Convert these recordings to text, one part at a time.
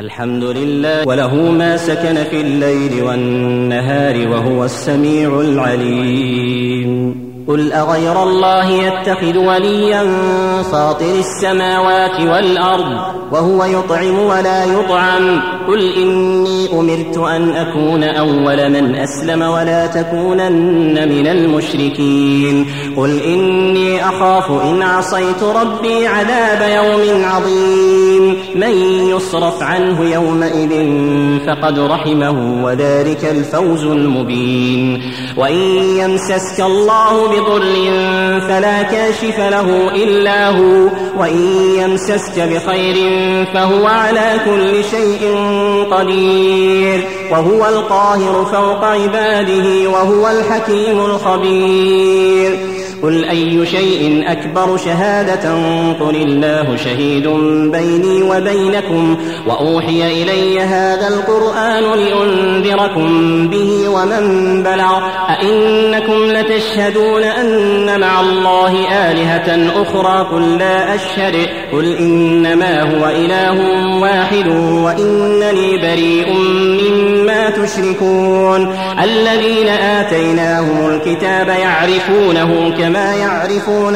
الحمد لله وله ما سكن في الليل والنهار وهو السميع العليم. قل أغير الله يتخذ وليا فاطر السماوات والأرض وهو يطعم ولا يطعم. قل إني أمرت أن أكون أول من أسلم ولا تكونن من المشركين. قل إني أخاف إن عصيت ربي عذاب يوم عظيم. من يصرف عنه يومئذ فقد رحمه وذلك الفوز المبين. وإن يمسسك الله بضر فلا كاشف له إلا هو وإن يمسسك بخير فهو على كل شيء قدير وهو القاهر فوق عباده وهو الحكيم الخبير. قل أي شيء أكبر شهادة قل الله شهيد بيني وبينكم وأوحي إلي هذا القرآن لأنذركم به ومن بلغ. أئنكم لتشهدون أن مع الله آلهة أخرى قل لا أشهد. قل إنما هو إله واحد وإنني بريء مما تشركون. الذين آتيناهم الكتاب يعرفونه كما يعرفون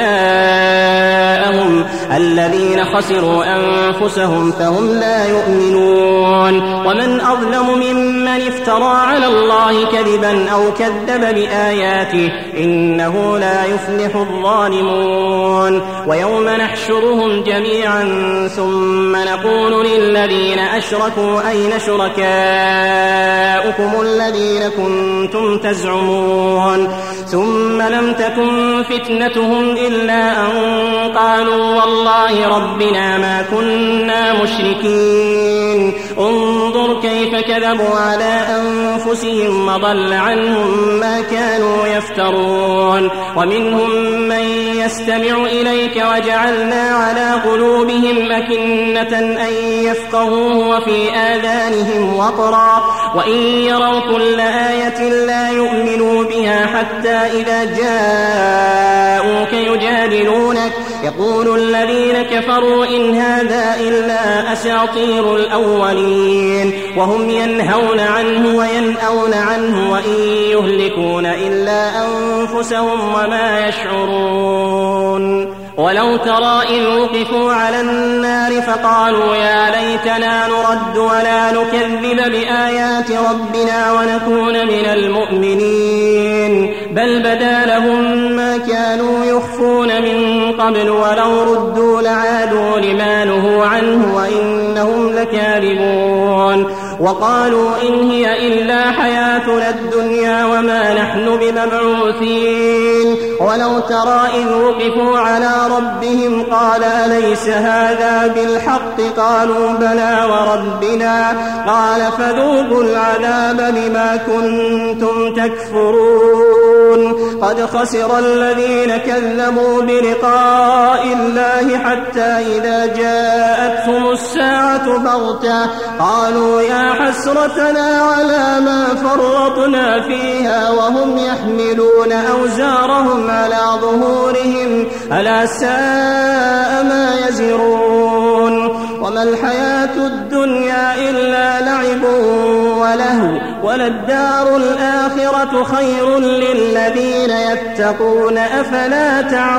أبناءهم الذين خسروا أنفسهم فهم لا يؤمنون. ومن أظلم ممن افترى على الله كذبا أو كذب بآياته إنه لا يفلح الظالمون. ويوم نحشرهم جميعا ثم نقول للذين أشركوا أين شركاؤكم الذين كنتم تزعمون ثم لم تكن فتنتهم إلا أن قالوا والله ربنا ما كنا مشركين. انظر كيف كذبوا على أنفسهم وضل عنهم ما كانوا يفترون. ومنهم من يستمع إليك وجعلنا على قلوبهم أكنة أن يفقهوه وفي آذانهم وقرا وإن يروا كل آية لا يؤمنوا بها حتى إذا جاءوك يجادلونك يقول الذين كفروا إن هذا إلا أساطير الأولين وهم ينهون عنه وينأون عنه وإن يهلكون إلا أنفسهم وما يشعرون. ولو ترى إذ وقفوا على النار فقالوا يا ليتنا نرد ولا نكذب بآيات ربنا ونكون من المؤمنين بل بدا لهم ما كانوا يخفون من قبل ولو ردوا لعادوا لما نهوا عنه وإنهم لكاذبون. وقالوا إن هي إلا حياتنا الدنيا وما نحن بمبعوثين. ولو ترى إذ وقفوا على ربهم قال أليس هذا بالحق قالوا بلى وربنا قال فذوقوا العذاب بما كنتم تكفرون. قد خسر الذين كذبوا بلقاء الله حتى إذا جاءتهم الساعة بغتة قالوا يا حسرتنا على ما فرطنا فيها وهم يحملون أوزارهم على ظهورهم ألا ساء ما يزرون. وما الحياة الدنيا إلا لعب ولهو وللدار الآخرة خير للذين يتقون أفلا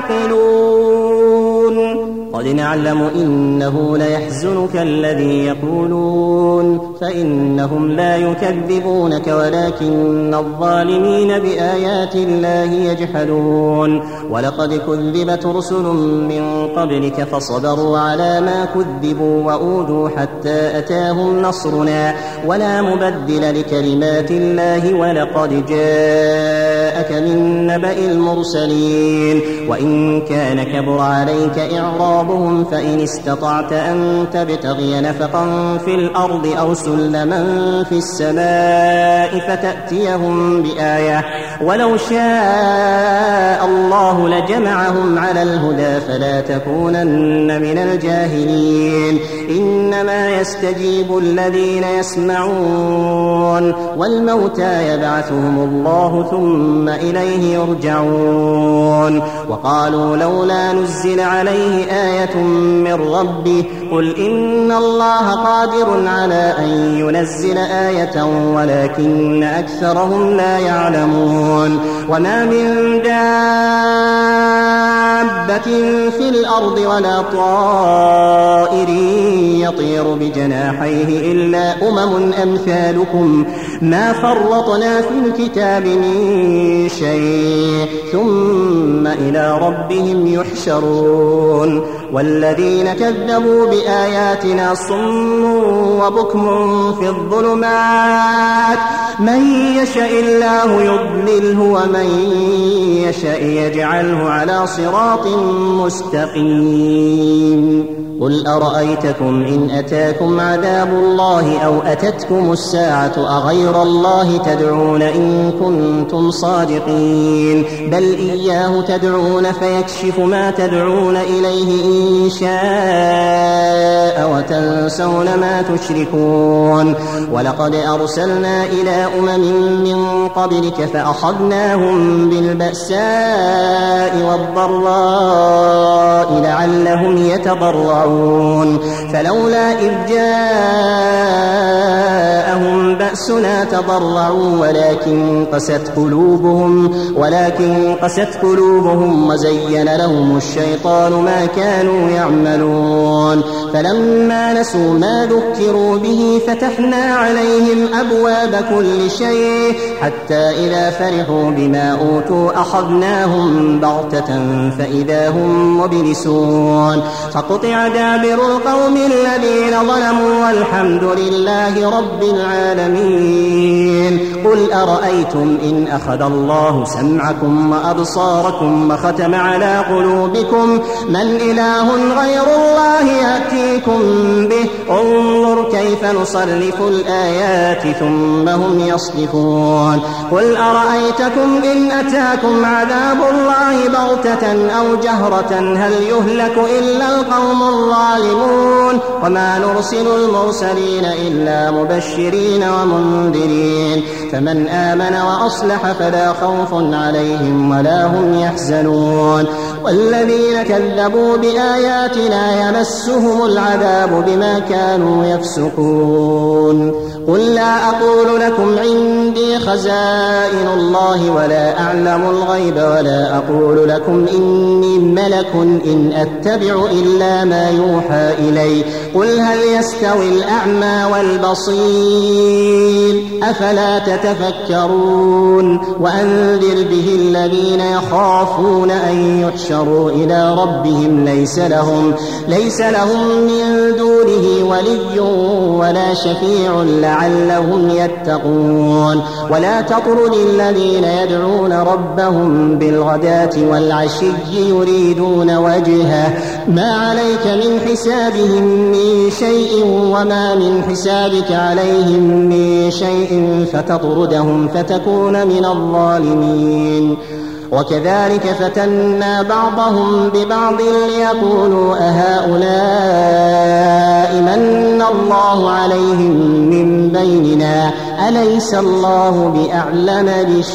تعقلون. قد نعلم إنه ليحزنك الذي يقولون فإنهم لا يكذبونك ولكن الظالمين بآيات الله يجحدون. ولقد كذبت رسل من قبلك فصبروا على ما كذبوا وأوذوا حتى أتاهم نصرنا ولا مبدل لكلمات الله ولقد جاءك من نبأ المرسلين. وإن كان كبر عليك إعراضهم فإن استطعت أن تبتغي نفقا في الأرض أو سلما في السماء فتأتيهم بآية ولو شاء الله لجمعهم على الهدى فلا تكونن من الجاهلين إنما يستجيب الذين يسمعون والموتى يبعثهم الله ثم إليه يرجعون وقالوا لولا نزل عليه آية من ربه قل إن الله قادر على أن ينزل آية ولكن أكثرهم لا يعلمون وما من دابة في الأرض ولا طائر يطير بجناحيه إلا أمثالكم ما فرطنا في الكتاب من شيء ثم إلى ربهم يحشرون والذين كذبوا بآياتنا صم وبكم في الظلمات من يشاء الله يضلله ومن يشاء يجعله على صراط مستقيم قل أرأيتكم إن أتاكم عذاب الله أو أتتكم الساعة أغير الله تدعون إن كنتم صادقين بل إياه تدعون فيكشف ما تدعون إليه إن شاء وتنسون ما تشركون ولقد أرسلنا إلى من قبلك فأخذناهم بالبأساء والضراء لعلهم يتضرعون فلولا إذ جاءهم بأسنا تضرعوا ولكن قست قلوبهم وزين لهم الشيطان ما كانوا يعملون فلما نسوا ما ذكروا به فتحنا عليهم أبواب كل شيء حتى إذا فرحوا بما أوتوا أخذناهم بغتة فإذا هم مبلسون فقطع دابر القوم الذين ظلموا والحمد لله رب العالمين قل أرأيتم إن أخذ الله سمعكم وأبصاركم وختم على قلوبكم من إله غير الله يأتيكم به انظر كيف نصرف الآيات ثم هم يصدفون قل أرأيتكم إن أتاكم عذاب الله بغتة أو جهرة هل يهلك إلا القوم الظالمون وما نرسل المرسلين إلا مبشرين ومنذرين فمن آمن وأصلح فلا خوف عليهم ولا هم يحزنون والذين كذبوا بآياتنا يمسهم العذاب بما كانوا يفسقون قل لا أقول لكم عندي خزائن الله ولا أعلم الغيب ولا أقول لكم إني ملك إن أتبع إلا ما يوحى إلي قل هل يستوي الأعمى والبصير أفلا تتفكرون وأنذر به الذين يخافون أن يحشروا إلى ربهم ليس لهم من دونه ولي ولا شفيع لعلهم يتقون ولا تطرد الذين يدعون ربهم بالغداة والعشي يريدون وجهه ما عليك من حسابهم من شيء وما من حسابك عليهم من شيء فتطردهم فتكون من الظالمين وكذلك فتنا بعضهم ببعض ليقولوا أهؤلاء من الله عليهم من بيننا أليس الله بأعلم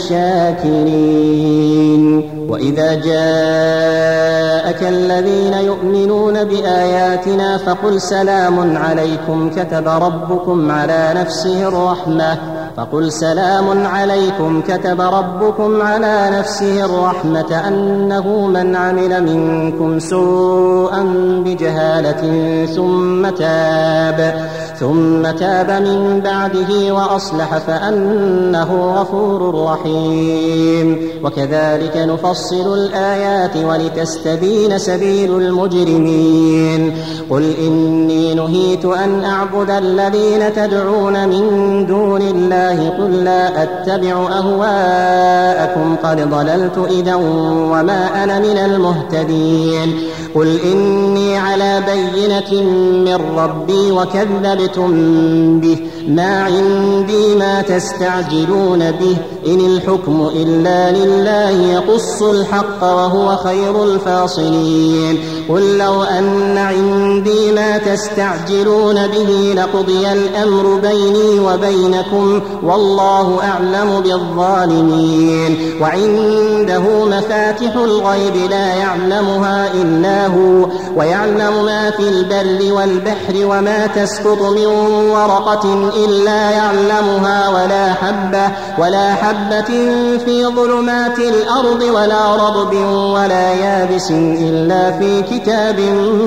بالشاكرين وإذا جاءك الذين يؤمنون بآياتنا فقل سلام عليكم كتب ربكم على نفسه الرحمة أنه من عمل منكم سوءا بجهالة ثم تاب من بعده وأصلح فأنه غفور رحيم وكذلك نفصل الآيات ولتستبين سبيل المجرمين قل إني نهيت أن أعبد الذين تدعون من دون الله قل لا أتبع أهواءكم قد ضللت إذا وما أنا من المهتدين قل إني على بينة من ربي وكذبتم به ما عندي ما تستعجلون به إن الحكم إلا لله يقص الحق وهو خير الفاصلين قل لو أن عندي ما تستعجلون به لقضي الأمر بيني وبينكم والله أعلم بالظالمين وعنده مفاتح الغيب لا يعلمها إلا هو ويعلم ما في البر والبحر وما تسقط من ورقة إلا يعلمها ولا حبة في ظلمات الأرض ولا رطب ولا يابس إلا في كتاب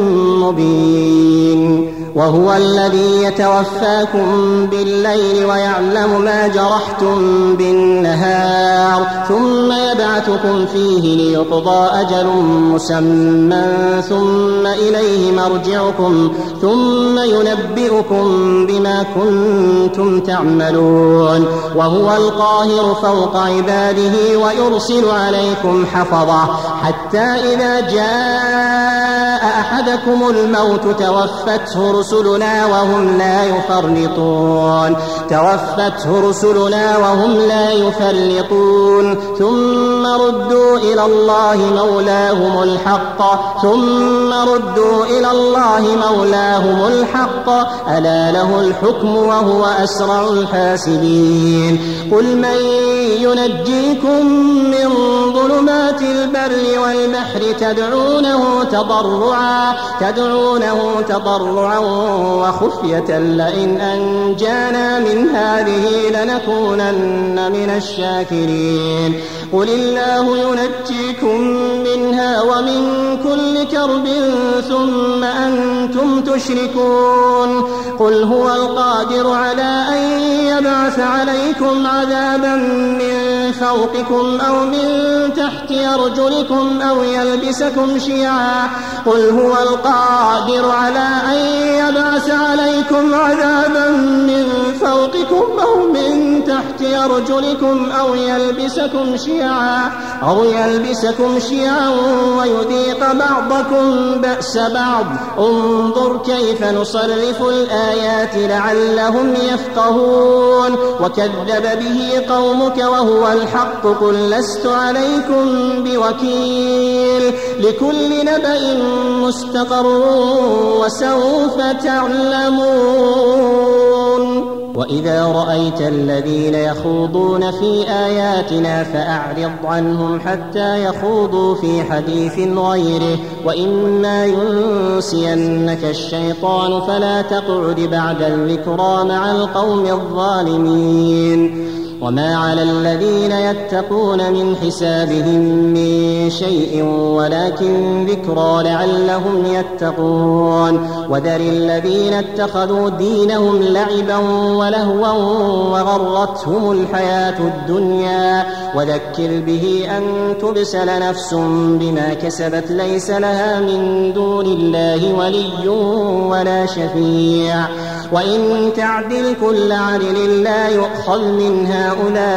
مبين وهو الذي يتوفاكم بالليل ويعلم ما جرحتم بالنهار ثم يبعثكم فيه ليقضى أجل مسمى ثم إليه مرجعكم ثم ينبئكم بما كنتم تعملون وهو القاهر فوق عباده ويرسل عليكم حفظة حتى إذا جاء أحدكم الموت توفته رسلنا وهم لا يفرطون ثم ردوا إلى الله مولاهم الحق ألا له الحكم وهو أسرع الحاسبين قل من ينجيكم من ظلمات البر والبحر تدعونه تضرعا وخفية لئن أنجانا من هذه لنكونن من الشاكرين قل الله ينجيكم منها ومن كل كرب ثم أنتم تشركون قل هو القادر على أن يبعث عليكم عذابا من فوقكم أو من تحت أرجلكم أو يلبسكم شيعا قل هو القادر على أن يبعث عليكم عذابا من فوقكم أو من تحت أرجلكم أو يلبسكم شيعا ويذيق بعضكم بأس بعض انظر كيف نصرف الآيات لعلهم يفقهون وكذب به قومك وهو الحق قل لست عليكم بوكيل لكل نبأ مستقر وسوف تعلمون وإذا رأيت الذين يخوضون في آياتنا فأعرض عنهم حتى يخوضوا في حديث غيره وإما ينسينك الشيطان فلا تقعد بعد الذكرى مع القوم الظالمين وما على الذين يتقون من حسابهم من شيء ولكن ذكرى لعلهم يتقون وذر الذين اتخذوا دينهم لعبا ولهوا وغرتهم الحياة الدنيا وذكر به أن تبسل نفس بما كسبت ليس لها من دون الله ولي ولا شفيع وإن تعدل كل عدل لا يؤخذ منها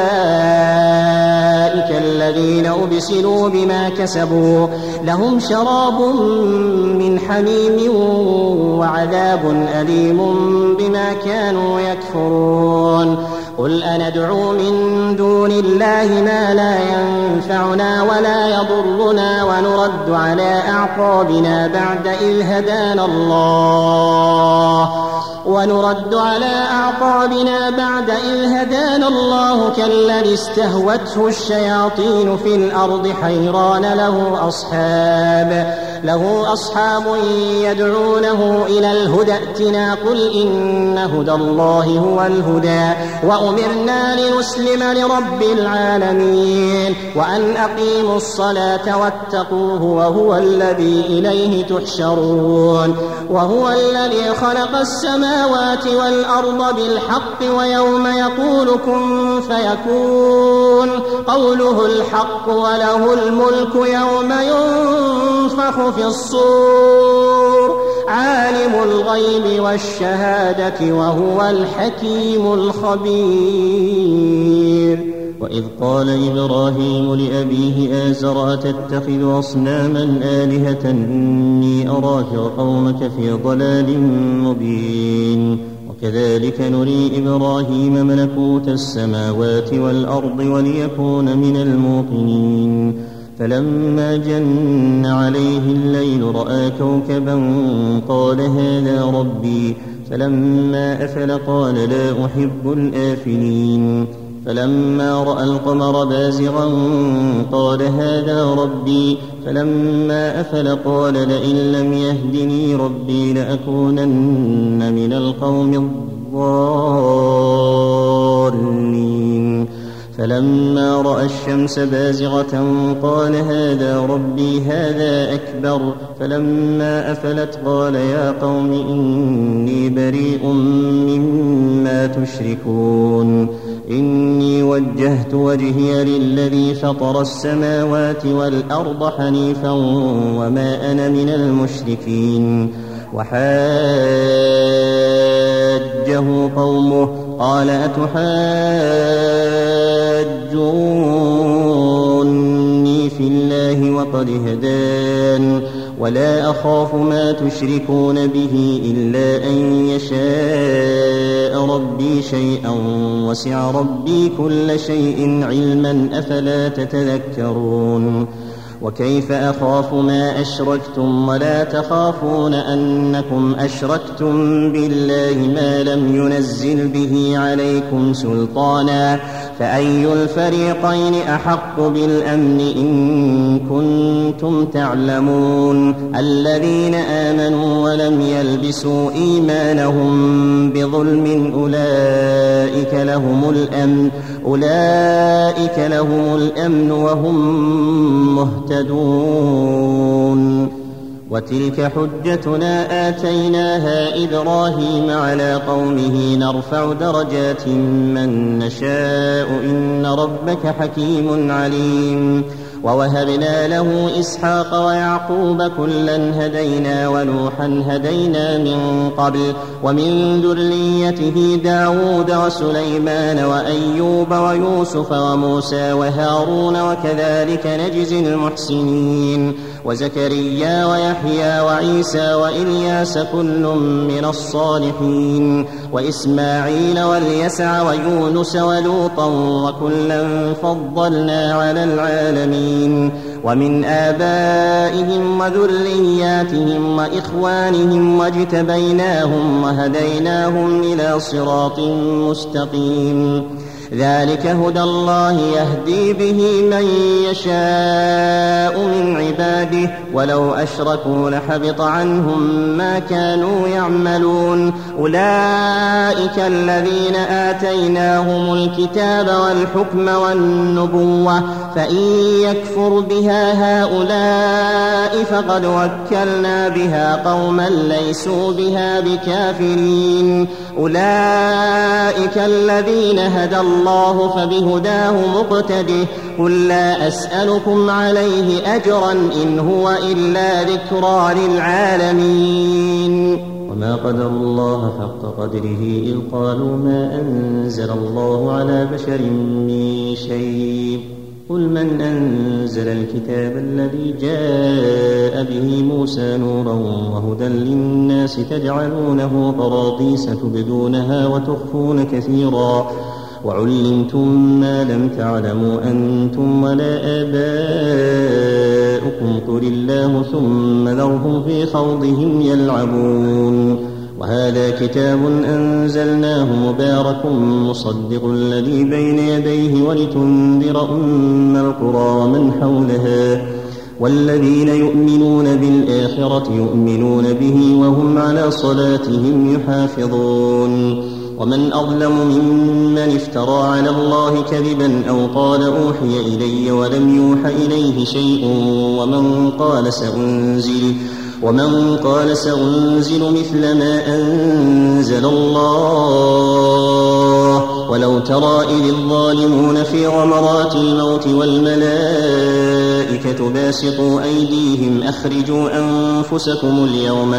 أولئك الذين أبسلوا بما كسبوا لهم شراب من حميم وعذاب أليم بما كانوا يكفرون قل أندعو من دون الله ما لا ينفعنا ولا يضرنا ونرد على أعقابنا بعد إذ هدانا الله كالذي استهوته الشياطين في الأرض حيران له أصحاب يدعونه إلى الهدى ائتنا قل إن هدى الله هو الهدى وأمرنا لنسلم لرب العالمين وأن أقيموا الصلاة واتقوه وهو الذي إليه تحشرون وهو الذي خلق السماوات والأرض بالحق ويوم يقول كن فيكون قوله الحق وله الملك يوم ينفخ في الصور عالم الغيب والشهادة وهو الحكيم الخبير. وإذ قال إبراهيم لأبيه آزر أتتخذ أصناما آلهة إني أراك وقومك في ضلال مبين. وكذلك نري إبراهيم ملكوت السماوات والأرض وليكون من الموقنين. فلما جن عليه الليل رأى كوكبا قال هذا ربي، فلما أفل قال لا أحب الآفلين. فلما رأى القمر بازغا قال هذا ربي، فلما أفل قال لئن لم يهدني ربي لأكونن من القوم الضالين. فلما رأى الشمس بازغة قال هذا ربي هذا أكبر. فلما أفلت قال يا قوم إني بريء مما تشركون. إني وجهت وجهي للذي فطر السماوات والأرض حنيفا وما أنا من المشركين. وحاجه قومه قال أتحاجوني في الله وقد هدان ولا أخاف ما تشركون به إلا أن يشاء ربي شيئا وسع ربي كل شيء علما أفلا تتذكرون. وكيف أخاف ما أشركتم ولا تخافون أنكم أشركتم بالله ما لم ينزل به عليكم سلطانا فأي الفريقين أحق بالأمن إن كنتم تعلمون. الذين آمنوا ولم يلبسوا إيمانهم بظلم أولئك لهم الأمن وهم مهتدون. وتلك حجتنا آتيناها إبراهيم على قومه نرفع درجات من نشاء إن ربك حكيم عليم. ووهبنا له إسحاق ويعقوب كلا هدينا ونوحا هدينا من قبل ومن ذريته داود وسليمان وأيوب ويوسف وموسى وهارون وكذلك نجزي المحسنين. وزكريا ويحيى وعيسى وإلياس كل من الصالحين. وإسماعيل واليسع ويونس ولوطا وكلا فضلنا على العالمين. ومن آبائهم وذرياتهم وإخوانهم واجتبيناهم وهديناهم إلى صراط مستقيم. ذلك هدى الله يهدي به من يشاء من عباده ولو أشركوا لحبط عنهم ما كانوا يعملون. أولئك الذين آتيناهم الكتاب والحكم والنبوة فإن يكفر بها هؤلاء فقد وكلنا بها قوما ليسوا بها بكافرين. أولئك الذين هدى الله فبهداه مقتده. قل لا أسألكم عليه أجرا إن هو إلا ذكرى للعالمين. وما قدر الله حق قدره إذ قالوا ما أنزل الله على بشر من شيء. قل من أنزل الكتاب الذي جاء به موسى نورا وهدى للناس تجعلونه قراطيس تبدونها وتخفون كثيرا وعلمتم ما لم تعلموا أنتم ولا آباؤكم قل الله ثم ذرهم في خوضهم يلعبون. وهذا كتاب أنزلناه مبارك مصدق الذي بين يديه ولتنذر أم القرى ومن حولها والذين يؤمنون بالآخرة يؤمنون به وهم على صلاتهم يحافظون. ومن أظلم ممن افترى على الله كذبا أو قال أوحي إلي ولم يوح إليه شيء ومن قال سأنزل مثل ما أنزل الله ولو ترى إذ الظالمون في غمرات الموت والملائكة باسطوا أيديهم أخرجوا أنفسكم اليوم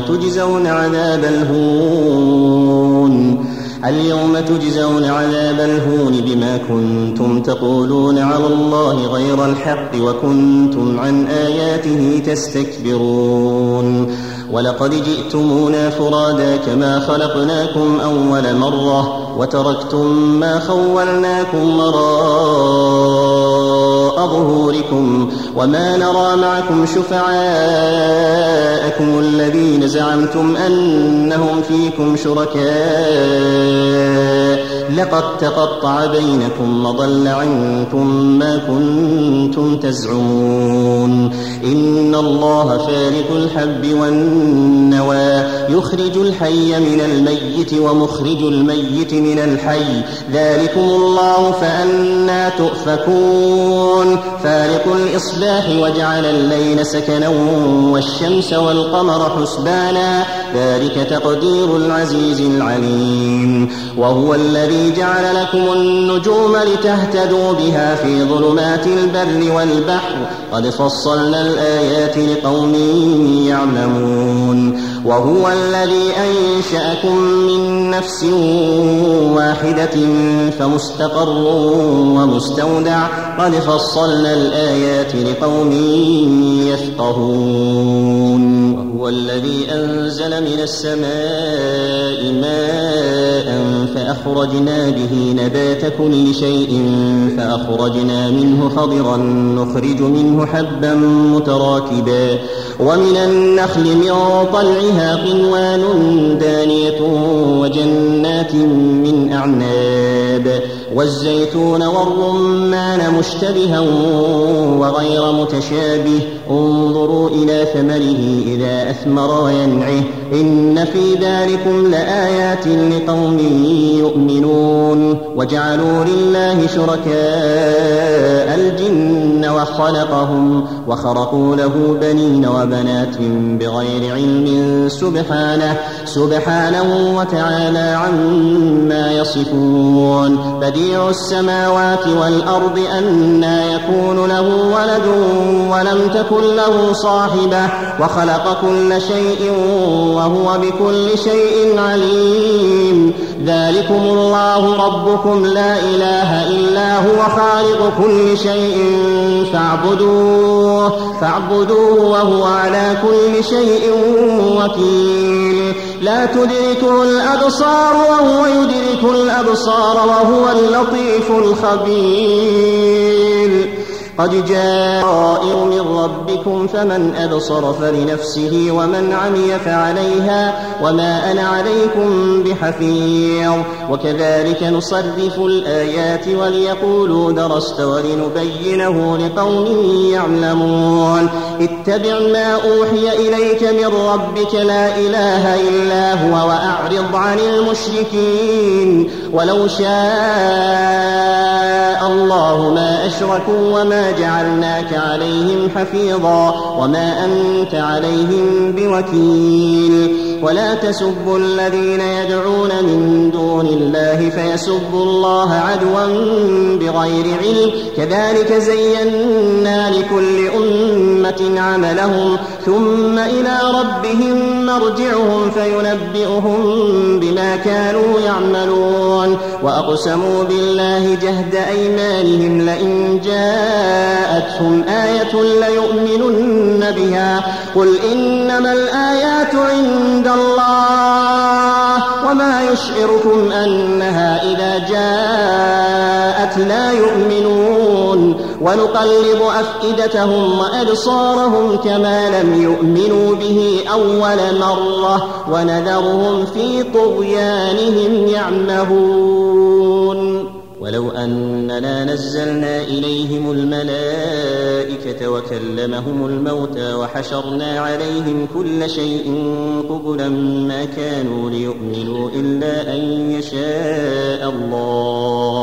تجزون عذاب الهون بما كنتم تقولون على الله غير الحق وكنتم عن آياته تستكبرون ولقد جئتمونا فرادا كما خلقناكم أول مرة وتركتم ما خولناكم وراء ظهوركم وما نرى معكم شفعاءكم الذين زعمتم أنهم فيكم شركاء لقد تقطع بينكم وضل عنكم ما كنتم تزعمون إن الله فارق الحب والنوى يخرج الحي من الميت ومخرج الميت من الحي ذلكم الله فأنى تؤفكون فارق الإصباح وجعل الليل سكنا والشمس والقمر حسبانا ذلك تقدير العزيز العليم وهو الذي جعل لكم النجوم لتهتدوا بها في ظلمات البر والبحر قد فصلنا الآيات لقوم يعلمون وهو الذي أنشأكم من نفس واحدة فمستقر ومستودع قد فصلنا الآيات لقوم يفقهون وهو الذي أنزل من السماء ماء فأخرجنا به نبات كل شيء فأخرجنا منه خضرا نخرج منه حبا متراكبا ومن النخل من طلعها قنوان دانية وجنات من أعناب والزيتون والرمان مشتبها وغير متشابه انظروا إلى ثمره إذا أثمر وينعه إن في ذلكم لآيات لقوم يؤمنون وجعلوا لله شركاء الجن وخرقوا له بنين وبنات بغير علم سبحانه وتعالى عما يصفون بديع السماوات والأرض أنى يكون له ولد ولم تكن له صاحبة وخلق كل شيء وهو بكل شيء عليم ذلكم الله ربكم لا إله إلا هو خالق كل شيء فاعبدوه وهو على كل شيء وكيل لا تدركه الأبصار وهو يدرك الأبصار وهو اللطيف الخبير قد جاء من ربكم فمن أبصر فلنفسه ومن عمي فعليها وما أنا عليكم بحفيظ وكذلك نصرف الآيات وليقولوا درست ولنبينه لقوم يعلمون اتبع ما أوحي إليك من ربك لا إله إلا هو وأعرض عن المشركين ولو شاء الله ما أشركوا وما جعلناك عليهم حفيظا وما أنت عليهم بوكيل ولا تسبوا الذين يدعون من دون الله فيسبوا الله عدوا بغير علم كذلك زينا لكل أمة عملهم ثم إلى ربهم مرجعهم فينبئهم بما كانوا يعملون وأقسموا بالله جهد أيمانهم لئن جاءتهم آية ليؤمنن بها قل إنما الآيات عند الله وما يشعركم أنها إذا جاءت لا يؤمنون ونقلب أفئدتهم وأبصارهم كما لم يؤمنوا به أول مرة ونذرهم في طغيانهم يعمهون ولو أننا نزلنا إليهم الملائكة وكلمهم الموتى وحشرنا عليهم كل شيء قبلا ما كانوا ليؤمنوا إلا أن يشاء الله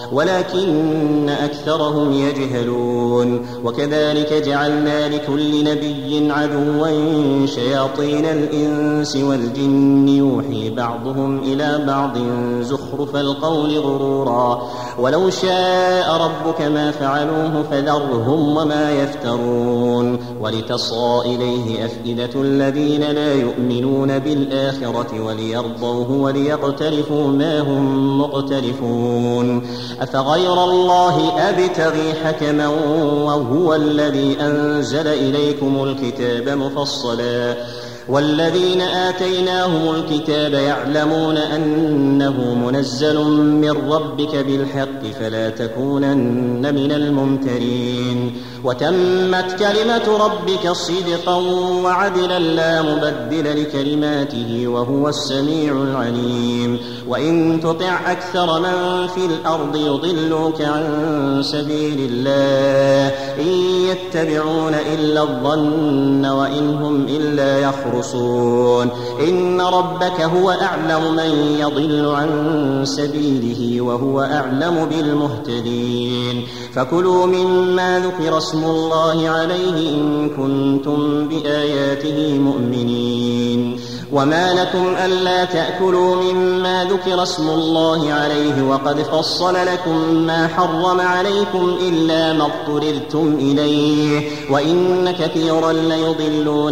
ولكن أكثرهم يجهلون وكذلك جعلنا لكل نبي عدوا شياطين الإنس والجن يوحي بعضهم إلى بعض زخرف القول غرورا ولو شاء ربك ما فعلوه فذرهم وما يفترون ولتصغى إليه أفئدة الذين لا يؤمنون بالآخرة وليرضوه وليقترفوا ما هم مقترفون أفغير الله أبتغي حكما وهو الذي أنزل إليكم الكتاب مفصلا والذين آتيناهم الكتاب يعلمون أنه منزل من ربك بالحق فلا تكونن من الممترين وتمت كلمة ربك صدقا وعدلا لا مبدل لكلماته وهو السميع العليم وإن تطع أكثر من في الأرض يضلوك عن سبيل الله إن يتبعون إلا الظن وإن هم إلا يخرصون إن ربك هو أعلم من يضل عن سبيله وهو أعلم بالمهتدين فكلوا مما ذكر اسم الله عليه إن كنتم بآياته مؤمنين وما لكم ألا تأكلوا مما ذكر اسم الله عليه وقد فصل لكم ما حرم عليكم إلا ما اضطررتم إليه وإن كثيرا ليضلون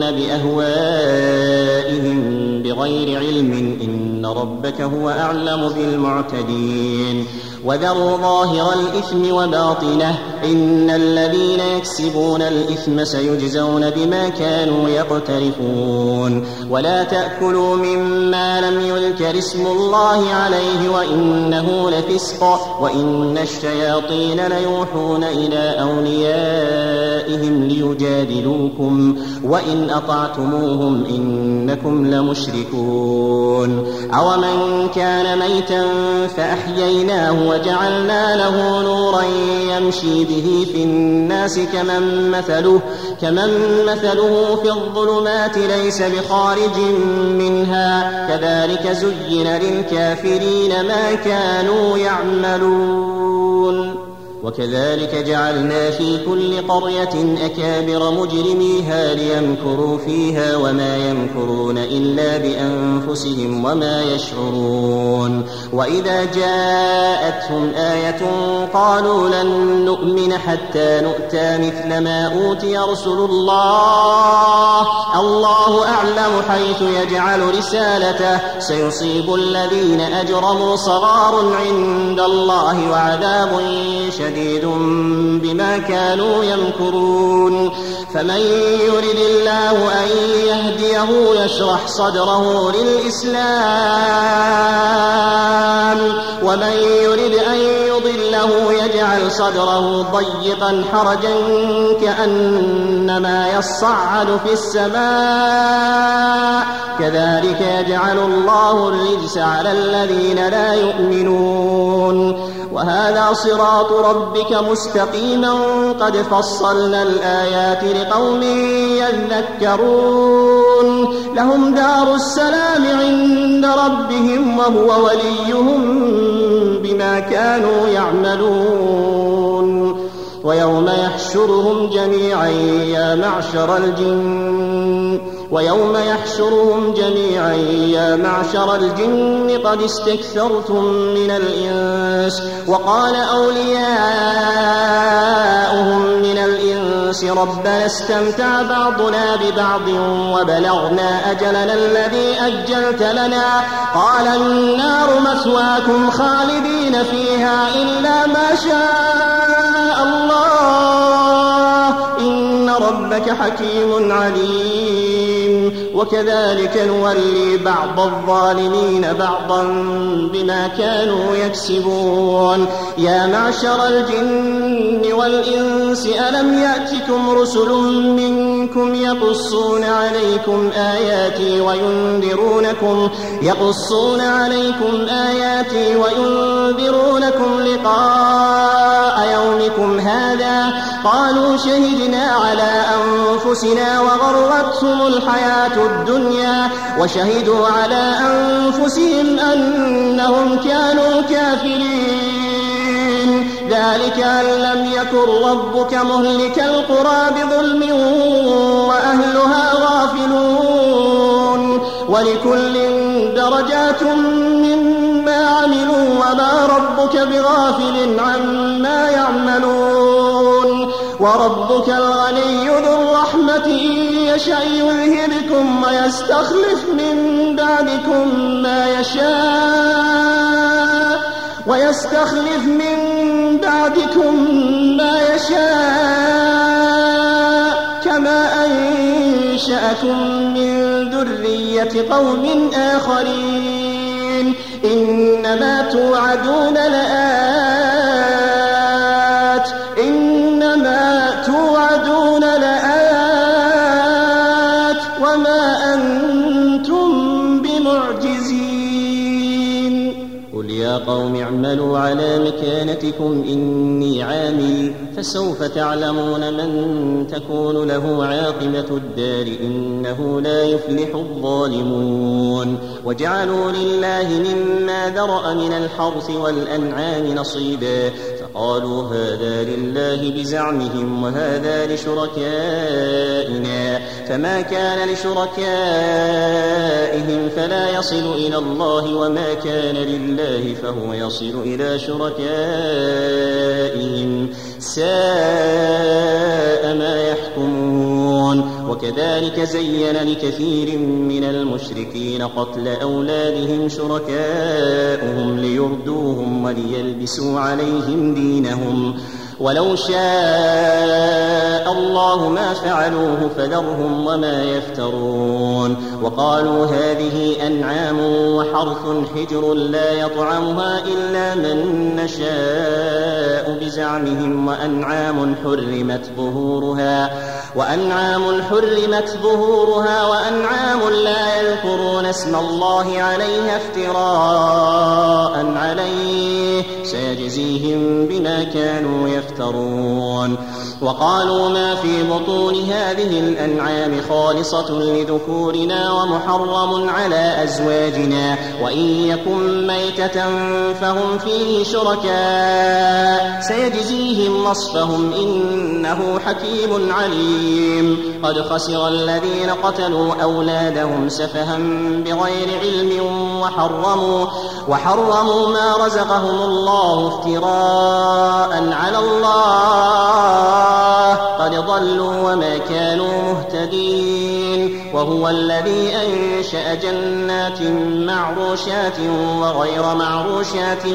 بأهوائهم بغير علم إن ربك هو أعلم بالمعتدين وذروا ظاهر الإثم وباطنه إن الذين يكسبون الإثم سيجزون بما كانوا يقترفون ولا تأكلوا مما لم يذكر اسم الله عليه وإنه لفسق وإن الشياطين ليوحون إلى أوليائهم ليجادلوكم وإن أطعتموهم إنكم لمشركون أومن كان ميتا فأحييناه وجعلنا له نورا يمشي به في الناس كمن مثله في الظلمات ليس بخارج منها كذلك زين للكافرين ما كانوا يعملون وكذلك جعلنا في كل قرية أكابر مجرميها ليمكروا فيها وما يمكرون إلا بأنفسهم وما يشعرون وإذا جاءتهم آية قالوا لن نؤمن حتى نؤتى مثل ما أوتي رسل الله أعلم حيث يجعل رسالته سيصيب الذين أجرموا صغار عند الله وعذاب شديد بما كانوا يمكرون فمن يرد الله أن يهديه يشرح صدره للإسلام ومن يرد أن يضله يجعل صدره ضيقا حرجا كأنما يصعد في السماء كذلك يجعل الله الرجس على الذين لا يؤمنون وهذا صراط ربك مستقيما قد فصلنا الآيات لقوم يذكرون لهم دار السلام عند ربهم وهو وليهم بما كانوا يعملون ويوم يحشرهم جميعا يا معشر الجن قد استكثرتم من الإنس وقال أولياؤهم من الإنس ربنا استمتع بعضنا ببعض وبلغنا أجلنا الذي أجلت لنا قال النار مثواكم خالدين فيها إلا ما شاء الله إن ربك حكيم عليم وكذلك نولي بعض الظالمين بعضا بما كانوا يكسبون يا معشر الجن والإنس ألم يأتكم رسل منكم يقصون عليكم آياتي وينذرونكم لقاء يومكم هذا قالوا شهدنا على أنفسنا وغرتهم الحياة الدنيا وشهدوا على أنفسهم أنهم كانوا كافرين ذلك أن لم يكن ربك مهلك القرى بظلم وأهلها غافلون ولكل درجات مما عملوا وما ربك بغافل عما يعملون وربك الغني ذو الرحمة إن يشأ يذهبكم ويستخلف من بعدكم ما يشاء كما أنشأكم من ذرية قوم آخرين إنما توعدون لآت وما أنتم بمعجزين قل يا قوم اعملوا على مكانتكم إني عامل فسوف تعلمون من تكون له عاقبة الدار إنه لا يفلح الظالمون وجعلوا لله مما ذرأ من الحرث والأنعام نصيبا فقالوا هذا لله بزعمهم وهذا لشركائنا فما كان لشركائهم فلا يصل إلى الله وما كان لله فهو يصل إلى شركائهم ساء ما يحكمون وكذلك زين لكثير من المشركين قتل أولادهم شركاؤهم ليردوهم وليلبسوا عليهم دينهم ولو شاء الله ما فعلوه فذرهم وما يفترون وقالوا هذه أنعام وحرث حجر لا يطعمها إلا من نشاء بزعمهم وأنعام حرمت ظهورها وأنعام لا يذكرون اسم الله عليها افتراء عليه سيجزيهم بما كانوا يفترون وقالوا ما في بطون هذه الأنعام خالصة لذكورنا ومحرم على أزواجنا وإن يكن ميتة فهم فيه شركاء سيجزيهم وصفهم إنه حكيم عليم قد خسر الذين قتلوا أولادهم سفها بغير علم وحرموا ما رزقهم الله افتراء على الله قد ضلوا وما كانوا مهتدين وهو الذي أنشأ جنات معروشات وغير معروشات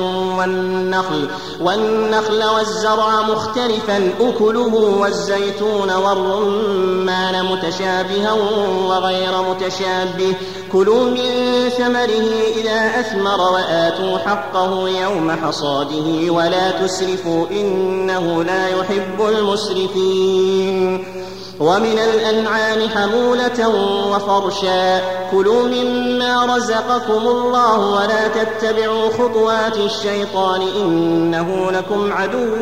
والنخل والزرع مختلفا أكله والزيتون والرمان متشابها وغير متشابه كلوا من ثمره إذا أثمر وآتوا حقه يوم حصاده ولا تسرفوا إنه لا يحب المسرفين ومن الأنعام حمولة وفرشا كلوا مما رزقكم الله ولا تتبعوا خطوات الشيطان إنه لكم عدو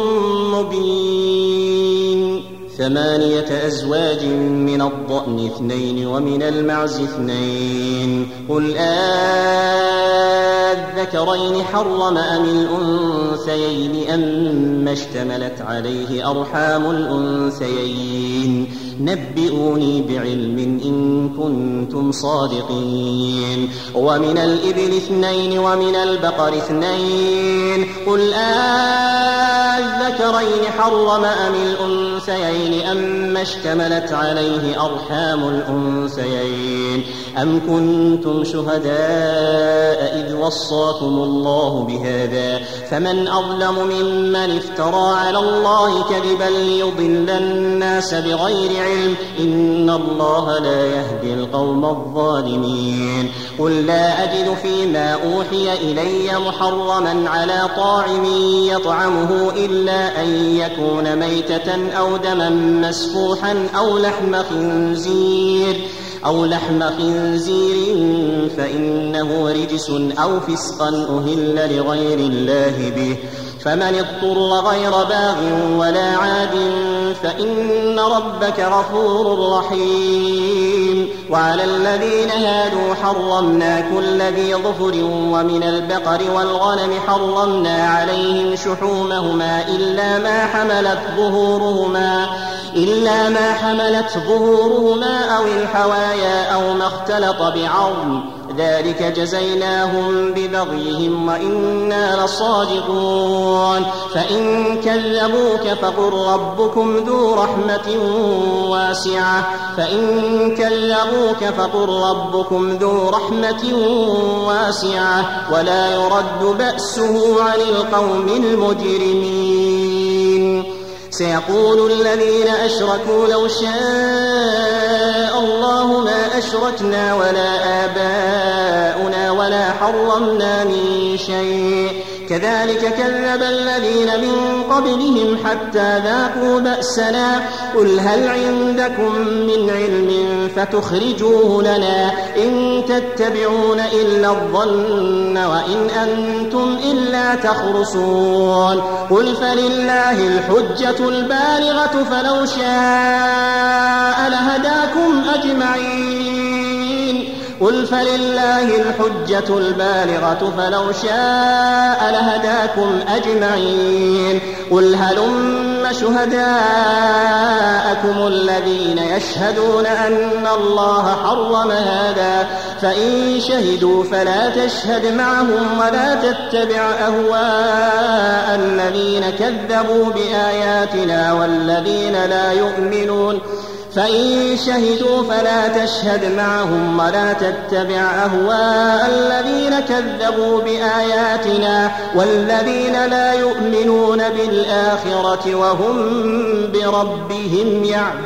مبين 8 أزواج من الضأن 2 ومن المعز 2 قل الذكرين حرم أم الأنثيين أما اشتملت عليه أرحام الأنثيين نبئوني بعلم إن كنتم صادقين ومن الإبل 2 ومن البقر 2 قل الذكرين حرم أم الأنثيين أما اشتملت عليه أرحام الأنثيين أم كنتم شهداء إذ وصاكم الله بهذا فمن أظلم ممن افترى على الله كذبا ليضل الناس بغير علم إن الله لا يهدي القوم الظالمين قل لا أجد فيما أوحي إلي محرما على طاعم يطعمه إلا أن يكون ميتة أو دما مسفوحا أو لحم خنزير فإنه رجس أو فسقا أهل لغير الله به فمن اضطر غير باغ ولا عاد فإن ربك غفور رحيم. وعلى الذين هادوا حرمنا كل ذي ظفر ومن البقر والغنم حرمنا عليهم شحومهما إلا ما حملت ظهورهما أو الحوايا أو ما اختلط بعظم ذلك جزيناهم ببغيهم وإنا لصادقون. فإن كذبوك فقل ربكم ذو رحمة واسعة ولا يرد بأسه عن القوم المجرمين. سيقول الذين أشركوا لو شاء الله ما أشركنا ولا آباؤنا ولا حرمنا من شيء كذلك كذب الذين من قبلهم حتى ذاقوا بأسنا قل هل عندكم من علم فتخرجوه لنا إن تتبعون إلا الظن وإن أنتم إلا تخرصون. قل فلله الحجة البالغة فلو شاء لهداكم أجمعين. قل هلم شهداءكم الذين يشهدون أن الله حرم هذا فإن شهدوا فلا تشهد معهم ولا تتبع أهواء الذين كذبوا بآياتنا والذين لا يؤمنون فإن شهدوا فلا تشهد معهم ولا تتبع أهواء الذين كذبوا بآياتنا والذين لا يؤمنون بالآخرة وهم بربهم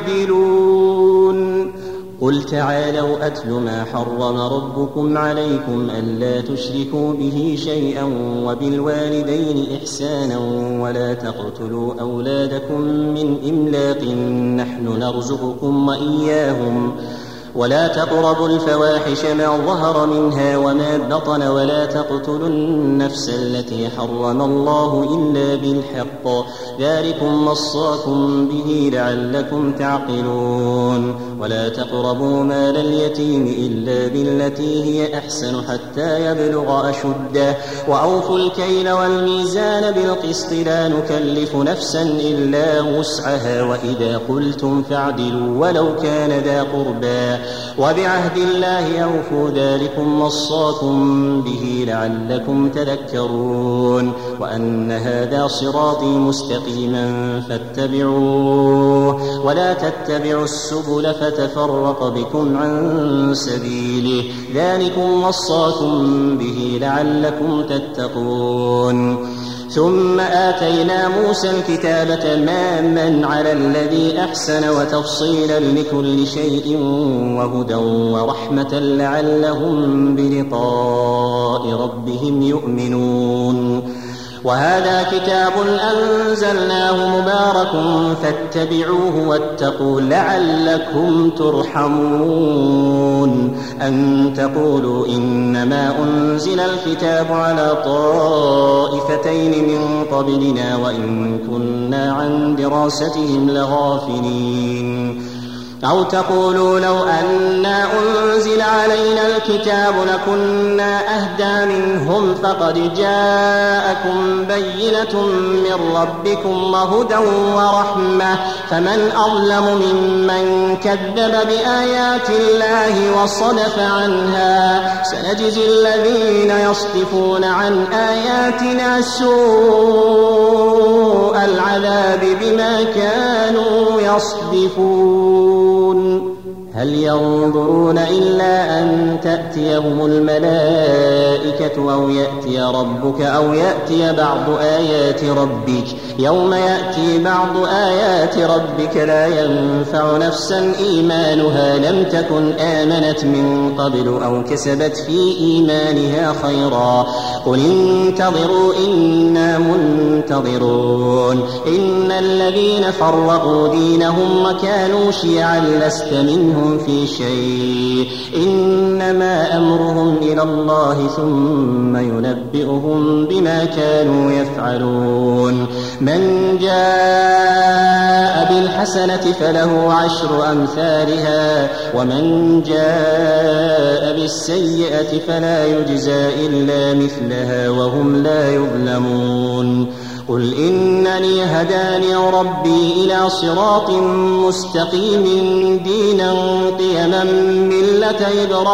يعدلون. قل تعالوا أتل ما حرم ربكم عليكم ألا تشركوا به شيئا وبالوالدين إحسانا ولا تقتلوا أولادكم من إملاق نحن نرزقكم وإياهم ولا تقربوا الفواحش ما ظهر منها وما بطن ولا تقتلوا النفس التي حرم الله إلا بالحق ذلكم وصاكم به لعلكم تعقلون. ولا تقربوا مال اليتيم إلا بالتي هي أحسن حتى يبلغ أشده وأوفوا الكيل والميزان بالقسط لا نكلف نفسا إلا وسعها وإذا قلتم فاعدلوا ولو كان ذا قربى وبعهد الله أوفوا ذلكم وصاكم به لعلكم تذكرون. وأن هذا صراطي مستقيما فاتبعوه ولا تتبعوا السبل فتفرق بكم عن سبيله ذلكم وصاكم به لعلكم تتقون. ثم آتينا موسى الكتاب تماما على الذي أحسن وتفصيلا لكل شيء وهدى ورحمة لعلهم بلقاء ربهم يؤمنون. وهذا كتاب أنزلناه مبارك فاتبعوه واتقوا لعلكم ترحمون. أن تقولوا إنما أنزل الكتاب على طائفتين من قبلنا وإن كنا عن دراستهم لغافلين. أو تقولوا لو أنا أنزل علينا الكتاب لكنا أهدى منهم فقد جاءكم بينة من ربكم وهدى ورحمة فمن أظلم ممن كذب بآيات الله وصدف عنها سنجزي الذين يصدفون عن آياتنا سوء العذاب بما كانوا يصدفون. هل ينظرون إلا أن تأتيهم الملائكة أو يأتي ربك أو يأتي بعض آيات ربك يوم يأتي بعض آيات ربك لا ينفع نفسا إيمانها لم تكن آمنت من قبل أو كسبت في إيمانها خيرا قل انتظروا إنا منتظرون. إن الذين فرقوا دينهم وكانوا شيعا لست منهم في شيء إنما أمرهم إلى الله ثم ينبئهم بما كانوا يفعلون من جاء بالحسنة فله 10 أمثالها ومن جاء بالسيئة فلا يجزى إلا مثلها وهم لا يظلمون قل إنني هداني ربي إلى صراط مستقيم دينا قيما ملة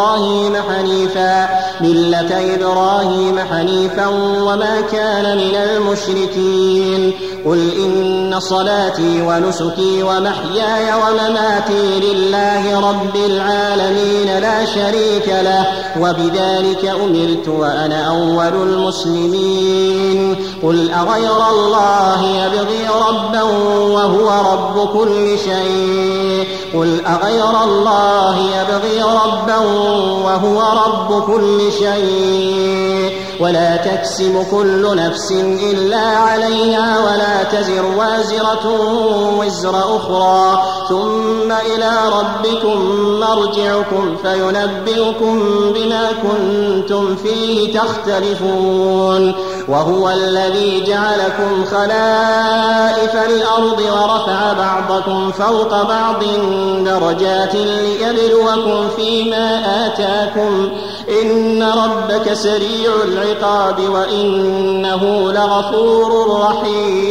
إبراهيم حنيفا وما كان من المشركين قل إن صلاتي ونسكي ومحياي ومماتي لله رب العالمين لا شريك له وبذلك أمرت وأنا أول المسلمين قل أغير الله يبغي ربا وهو رب كل شيء ولا تكسب كل نفس إلا عليها ولا تزر وازرة وزر أخرى ثم إلى ربكم مرجعكم فينبئكم بما كنتم فيه تختلفون وهو الذي جعلكم خلائف الأرض ورفع بعضكم فوق بعض درجات ليبلوكم فيما آتاكم إن ربك سريع العقاب وإنه لغفور رحيم